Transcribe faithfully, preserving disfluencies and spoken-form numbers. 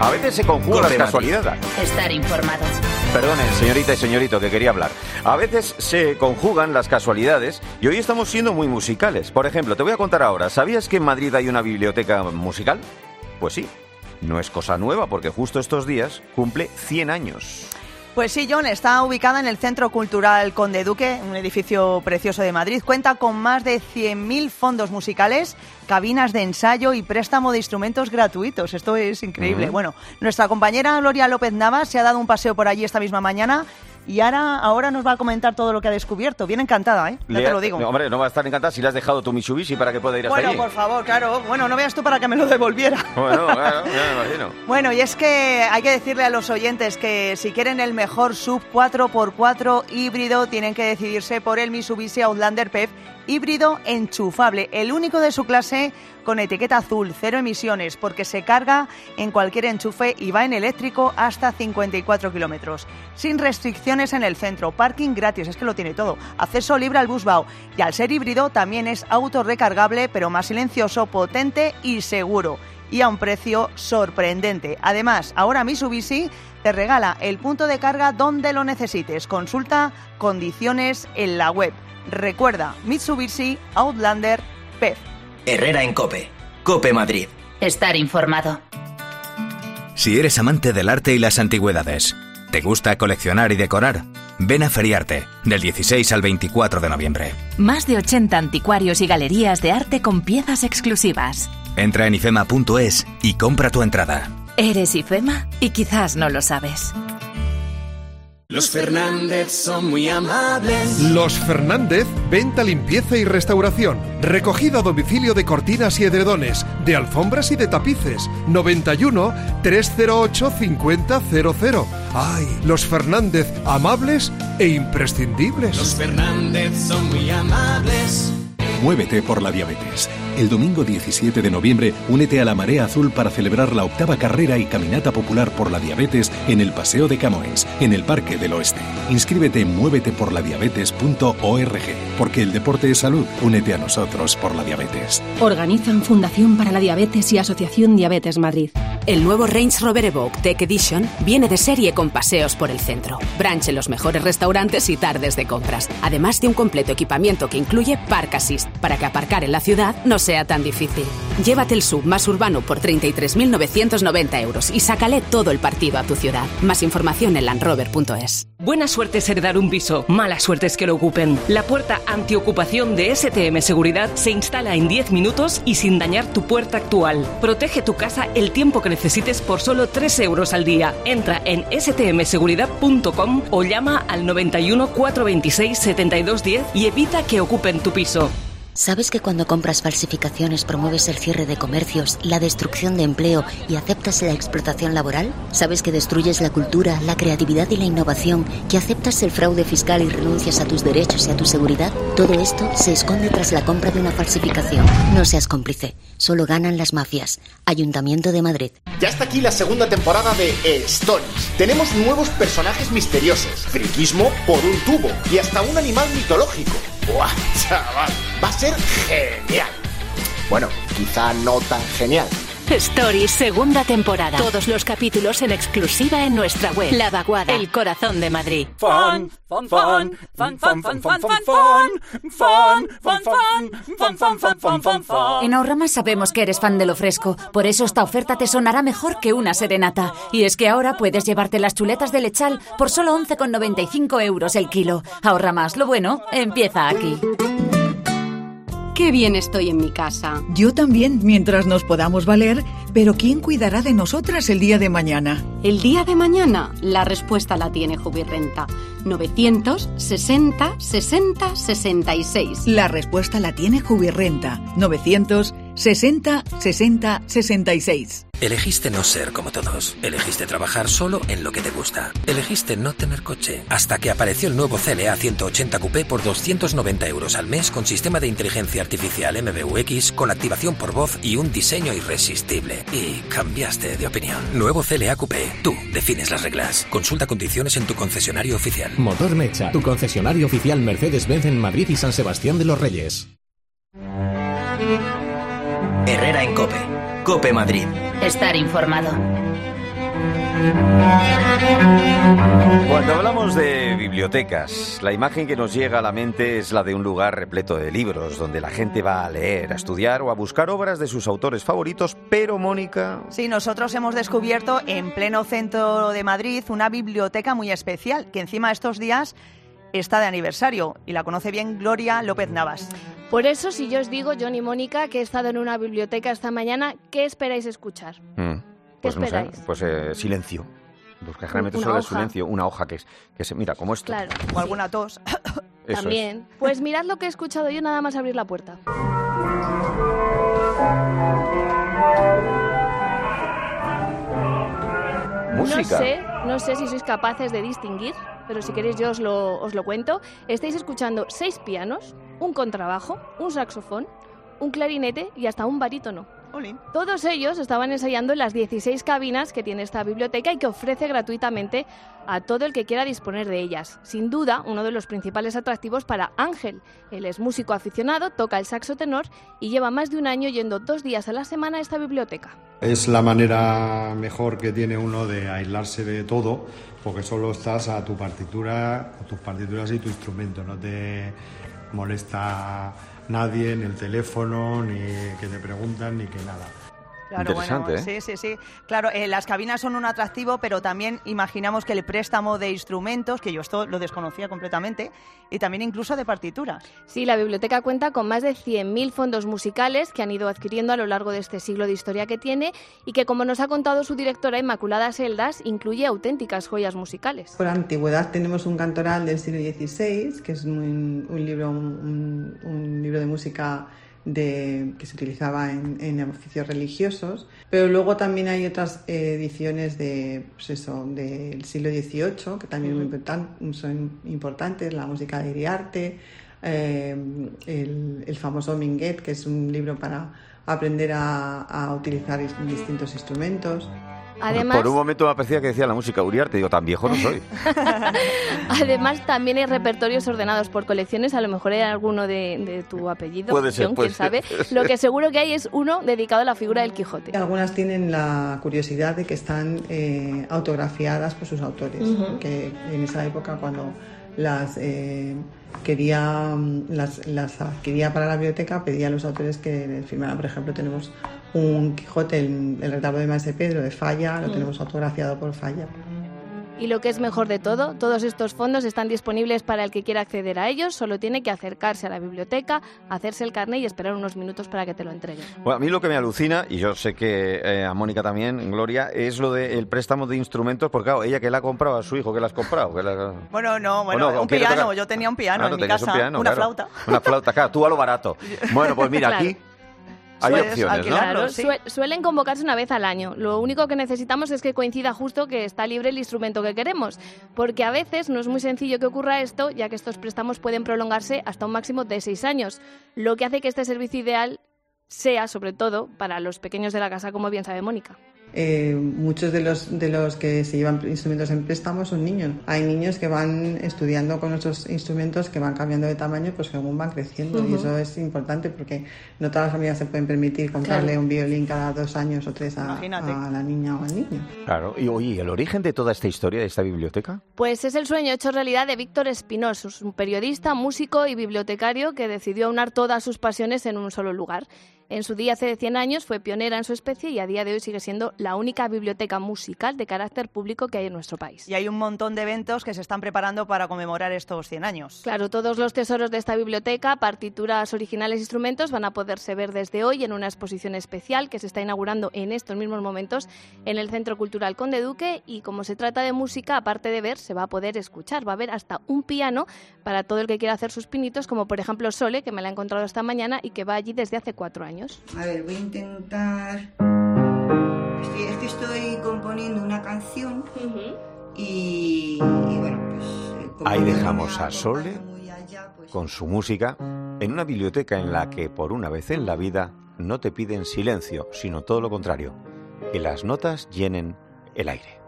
A veces se conjugan las casualidades. Estar informado. Perdonen, señorita y señorito, que quería hablar. A veces se conjugan las casualidades y hoy estamos siendo muy musicales. Por ejemplo, te voy a contar ahora, ¿sabías que en Madrid hay una biblioteca musical? Pues sí, no es cosa nueva porque justo estos días cumple cien años. Pues sí, John, está ubicada en el Centro Cultural Conde Duque, un edificio precioso de Madrid. Cuenta con más de cien mil fondos musicales, cabinas de ensayo y préstamo de instrumentos gratuitos. Esto es increíble. Uh-huh. Bueno, nuestra compañera Gloria López Navas se ha dado un paseo por allí esta misma mañana y ahora, ahora nos va a comentar todo lo que ha descubierto. Bien encantada, ¿eh? Ya Le, te lo digo. No, hombre, no va a estar encantada si le has dejado tu Mitsubishi para que pueda ir hasta allí. Bueno, por favor, claro. Bueno, no veas tú para que me lo devolviera. Bueno, claro, ya me imagino. Bueno, y es que hay que decirle a los oyentes que si quieren el mejor S U V cuatro por cuatro híbrido, tienen que decidirse por el Mitsubishi Outlander P E V híbrido enchufable, el único de su clase con etiqueta azul, cero emisiones, porque se carga en cualquier enchufe y va en eléctrico hasta cincuenta y cuatro kilómetros. Sin restricciones en el centro, parking gratis, es que lo tiene todo, acceso libre al Busbao. Y al ser híbrido también es autorrecargable, pero más silencioso, potente y seguro. Y a un precio sorprendente. Además, ahora Mitsubishi te regala el punto de carga donde lo necesites. Consulta condiciones en la web. Recuerda, Mitsubishi Outlander P E V. Herrera en COPE. COPE Madrid. Estar informado. Si eres amante del arte y las antigüedades, ¿te gusta coleccionar y decorar? Ven a Feriarte, del dieciséis al veinticuatro de noviembre. Más de ochenta anticuarios y galerías de arte con piezas exclusivas. Entra en ifema punto es y compra tu entrada. Eres IFEMA y quizás no lo sabes. Los Fernández son muy amables. Los Fernández, venta, limpieza y restauración. Recogida a domicilio de cortinas y edredones, de alfombras y de tapices. noventa y uno, trescientos ocho, cincuenta cero cero. ¡Ay! Los Fernández, amables e imprescindibles. Los Fernández son muy amables. Muévete por la diabetes. El domingo diecisiete de noviembre, únete a la Marea Azul para celebrar la octava carrera y caminata popular por la diabetes en el Paseo de Camões, en el Parque del Oeste. Inscríbete en muévete por la diabetes punto org, porque el deporte es salud. Únete a nosotros por la diabetes. Organizan Fundación para la Diabetes y Asociación Diabetes Madrid. El nuevo Range Rover Evoque Tech Edition viene de serie con paseos por el centro, brunch en los mejores restaurantes y tardes de compras, además de un completo equipamiento que incluye Park Assist, para que aparcar en la ciudad no sea tan difícil. Llévate el sub más urbano por treinta y tres mil novecientos noventa euros y sácale todo el partido a tu ciudad. Más información en land rover punto es. Buena suerte es heredar un piso, mala suerte es que lo ocupen. La puerta antiocupación de S T M Seguridad se instala en diez minutos y sin dañar tu puerta actual. Protege tu casa el tiempo que necesites por solo tres euros al día. Entra en ese te eme seguridad punto com o llama al noventa y uno, cuatrocientos veintiséis, setenta y dos diez y evita que ocupen tu piso. ¿Sabes que cuando compras falsificaciones promueves el cierre de comercios, la destrucción de empleo y aceptas la explotación laboral? ¿Sabes que destruyes la cultura, la creatividad y la innovación, que aceptas el fraude fiscal y renuncias a tus derechos y a tu seguridad? Todo esto se esconde tras la compra de una falsificación. No seas cómplice, solo ganan las mafias. Ayuntamiento de Madrid. Ya está aquí la segunda temporada de Stories. Tenemos nuevos personajes misteriosos, friquismo por un tubo y hasta un animal mitológico. ¡Buah, chaval! Va a ser genial. Bueno, quizá no tan genial. Stories, segunda temporada. Todos los capítulos en exclusiva en nuestra web. La Vaguada, el corazón de Madrid. Fun, fun, fun, fun, fun, fun, fun, fun, fun, fun, fun, fun, fun, fun, fun, fun, fun. En Ahorramás sabemos que eres fan de lo fresco, por eso esta oferta te sonará mejor que una serenata. Y es que ahora puedes llevarte las chuletas de Lechal por solo once con noventa y cinco euros el kilo. Ahorramás, lo bueno empieza aquí. Qué bien estoy en mi casa. Yo también, mientras nos podamos valer, pero ¿quién cuidará de nosotras el día de mañana? El día de mañana, la respuesta la tiene Jubirrenta. novecientos sesenta, sesenta, sesenta y seis. La respuesta la tiene Jubirrenta. novecientos sesenta, sesenta, sesenta y seis. Elegiste no ser como todos. Elegiste trabajar solo en lo que te gusta. Elegiste no tener coche. Hasta que apareció el nuevo C L A ciento ochenta Coupé por doscientos noventa euros al mes con sistema de inteligencia artificial M B U X con activación por voz y un diseño irresistible. Y cambiaste de opinión. Nuevo C L A Coupé. Tú defines las reglas. Consulta condiciones en tu concesionario oficial. Motor Mecha, tu concesionario oficial Mercedes-Benz en Madrid y San Sebastián de los Reyes. Herrera en COPE. COPE Madrid. Estar informado. Cuando hablamos de bibliotecas, la imagen que nos llega a la mente es la de un lugar repleto de libros, donde la gente va a leer, a estudiar o a buscar obras de sus autores favoritos, pero Mónica... Sí, nosotros hemos descubierto en pleno centro de Madrid una biblioteca muy especial, que encima estos días está de aniversario, y la conoce bien Gloria López Navas. Por eso, si yo os digo, John y Mónica, que he estado en una biblioteca esta mañana, ¿qué esperáis escuchar? Mm, pues ¿Qué no esperáis? sé, pues eh, silencio. Porque generalmente Una solo es hoja. silencio, una hoja que es, que se mira como esto. Claro. O alguna tos. Eso También. Pues mirad lo que he escuchado yo nada más abrir la puerta. Música. No sé, no sé si sois capaces de distinguir, pero si queréis yo os lo, os lo cuento. Estáis escuchando seis pianos, un contrabajo, un saxofón, un clarinete y hasta un barítono. Olín. Todos ellos estaban ensayando en las dieciséis cabinas que tiene esta biblioteca y que ofrece gratuitamente a todo el que quiera disponer de ellas. Sin duda, uno de los principales atractivos para Ángel. Él es músico aficionado, toca el saxo tenor y lleva más de un año yendo dos días a la semana a esta biblioteca. Es la manera mejor que tiene uno de aislarse de todo, porque solo estás a tu partitura, a tus partituras y tu instrumento. No te molesta nadie, ni el teléfono, ni que te preguntan, ni que nada. Claro, Interesante, bueno, ¿eh? sí, sí, sí. Claro, eh, las cabinas son un atractivo, pero también imaginamos que el préstamo de instrumentos, que yo esto lo desconocía completamente, y también incluso de partituras. Sí, la biblioteca cuenta con más de cien mil fondos musicales que han ido adquiriendo a lo largo de este siglo de historia que tiene y que, como nos ha contado su directora Inmaculada Seldas, incluye auténticas joyas musicales. Por antigüedad tenemos un cantoral del siglo dieciséis, que es un, un libro, un, un libro de música De, que se utilizaba en, en oficios religiosos, pero luego también hay otras eh, ediciones de, pues eso, del siglo dieciocho, que también uh-huh. muy importan, son importantes, la música de Iriarte, eh, el, el famoso Minguet, que es un libro para aprender a, a utilizar distintos instrumentos. Además, por un momento me parecía que decía la música Uriarte, digo, tan viejo no soy. Además, también hay repertorios ordenados por colecciones, a lo mejor hay alguno de, de tu apellido, Puede ser, John, puede quién sabe. ser. Lo que seguro que hay es uno dedicado a la figura del Quijote. Algunas tienen la curiosidad de que están eh, autografiadas por sus autores, Uh-huh. que en esa época cuando las eh, quería las, las adquiría para la biblioteca, pedía a los autores que firmaran. Por ejemplo, tenemos un Quijote, el, el retablo de Maese Pedro de Falla, lo Mm. tenemos autografiado por Falla. Y lo que es mejor de todo, todos estos fondos están disponibles para el que quiera acceder a ellos, solo tiene que acercarse a la biblioteca, hacerse el carné y esperar unos minutos para que te lo entreguen. Bueno, a mí lo que me alucina, y yo sé que eh, a Mónica también, Gloria, es lo del préstamo de instrumentos, porque claro, ella que la ha comprado, a su hijo que la has comprado. Que la... Bueno, no, bueno, ¿O no? un ¿Quiere piano, tocar? yo tenía un piano Ah, en no mi tenías un casa, piano, una claro. flauta. Una flauta, claro, tú a lo barato. Bueno, pues mira, Claro. aquí hay Sueles opciones, ¿no? Claro, sue- suelen convocarse una vez al año. Lo único que necesitamos es que coincida justo que está libre el instrumento que queremos, porque a veces no es muy sencillo que ocurra esto, ya que estos préstamos pueden prolongarse hasta un máximo de seis años, lo que hace que este servicio ideal sea, sobre todo, para los pequeños de la casa, como bien sabe Mónica. Eh, muchos de los, de los que se llevan instrumentos en préstamo son niños. Hay niños que van estudiando con nuestros instrumentos, que van cambiando de tamaño pues según van creciendo. Uh-huh. Y eso es importante porque no todas las familias se pueden permitir comprarle Claro. un violín cada dos años o tres a, Imagínate. a la niña o al niño. Claro, y oye, ¿el origen de toda esta historia, de esta biblioteca? Pues es el sueño hecho realidad de Víctor Espinoso, un periodista, músico y bibliotecario que decidió aunar todas sus pasiones en un solo lugar. En su día, hace cien años, fue pionera en su especie y a día de hoy sigue siendo la única biblioteca musical de carácter público que hay en nuestro país. Y hay un montón de eventos que se están preparando para conmemorar estos cien años. Claro, todos los tesoros de esta biblioteca, partituras originales e instrumentos van a poderse ver desde hoy en una exposición especial que se está inaugurando en estos mismos momentos en el Centro Cultural Conde Duque y como se trata de música, aparte de ver, se va a poder escuchar. Va a haber hasta un piano para todo el que quiera hacer sus pinitos, como por ejemplo Sole, que me la he encontrado esta mañana y que va allí desde hace cuatro años. A ver, voy a intentar... Estoy, es que estoy componiendo una canción y, y bueno, pues... Ahí dejamos a Sole con su música en una biblioteca en la que por una vez en la vida no te piden silencio, sino todo lo contrario, que las notas llenen el aire.